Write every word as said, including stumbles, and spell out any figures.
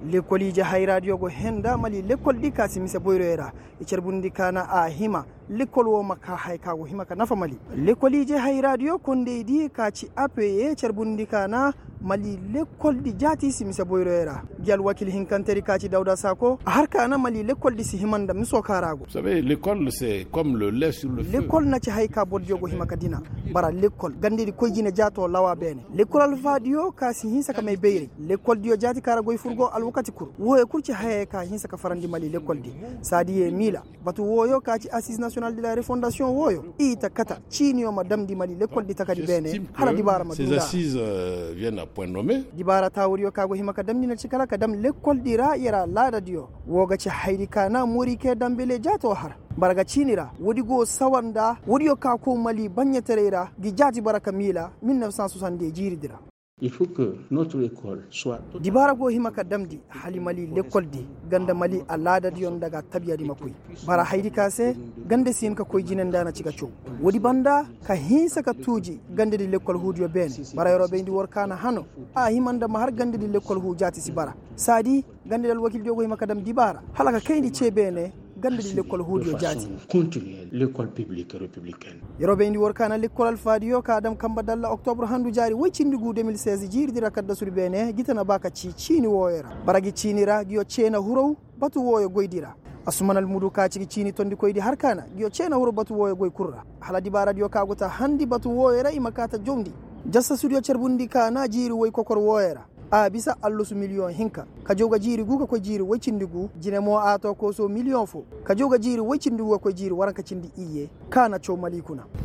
lekolije hay radio go henda mali lekol di kasi mise boyroera e cerbundi kana a hima lekol wo makka hay kago hima ka nafa mali lekolije hay radio konde di kaci ape cerbundi kana mali lekol di jati si mise boyroera gal wakil hinkanteri kaci dawda sako har kana mali lekol di si himanda miso karago. Vous savez, l'école c'est comme le lait sur le feu. L'école na ci hay ka bodjo go hima ka dina bara l'école gande di koy jine jato lawa bene l'école alfadio kasi hinsa ka may beyri l'école dio jati kara goy furgo alwakati kur woye kurci haye ka hinsa ka farandi mali l'école di sadiye mila batu woyo ka ci assise nationale de la refondation woyo ita kata chini o madam di mali l'école di takadi bene hala di bara madunga. Ces assises euh, viennent à point nommé. Di bara tawriyo ka go hima ka dam ni na cikala ka dam l'école di ra yara lada dio woga ci haydi kana muri ke dambele jato har baraga cinira wodi go sawanda wodi yo ka ko mali banya terera gi jati baraka mila mille neuf cent soixante jiri dira. Il faut que notre école soit di barago himaka damdi hali mali l'école di ganda mali alada di on daga tabiya di makoy bara haydi kase gande sin ka koy jinen dana ciga cow wodi banda ka hinsa ka tuji gande di l'école hudio ben bara yoro be ndi workana hano a himanda ma har gande di l'école hu jati si bara sadi gande dal wakil jogo himaka dam di bara halaka kayndi cebene gande di l'école hudio jati continuer l'école publique républicaine yoro be ndi workana l'école alfadio ka adam kamba dalla octobre handu jari waycindigu deux mille seize jirdira kadda suri bene gitana baka ci cini woyera baragi cinira giyo cena huraw batu woyo goydira asumanal mudu ka ci cini tondi koydi harkana giyo cena huro batu woyo goy kurra haladi baradio kagota handi batu woyera imakata jomdi jassa studio cerbundi kana jiri woy kokor woyera a bisa allusu million hinka ka joga jiri guka ko jiri wacindigu jine mo ato ko so million fo ka joga jiri wacindigu ko jiri waranka cindi iye kana cho malikuna